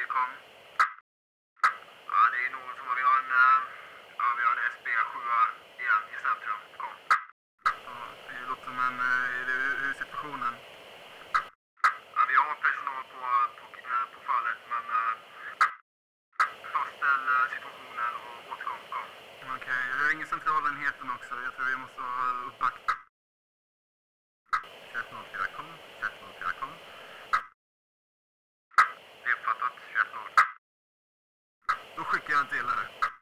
kom. Ja, det är någon som har, vi har en SB7 igen i centrum. Kom. Ja, det låter som en... Hur är situationen? Ja, vi har personal på fallet, men fastställ situationen och återkom. Kom. Okej, jag ringer centralenheten också. Jag tror vi måste ha uppvaktat. 2104 kom. 2104 kom. Det är uppfattat. 21-0. Då skickar jag en till här.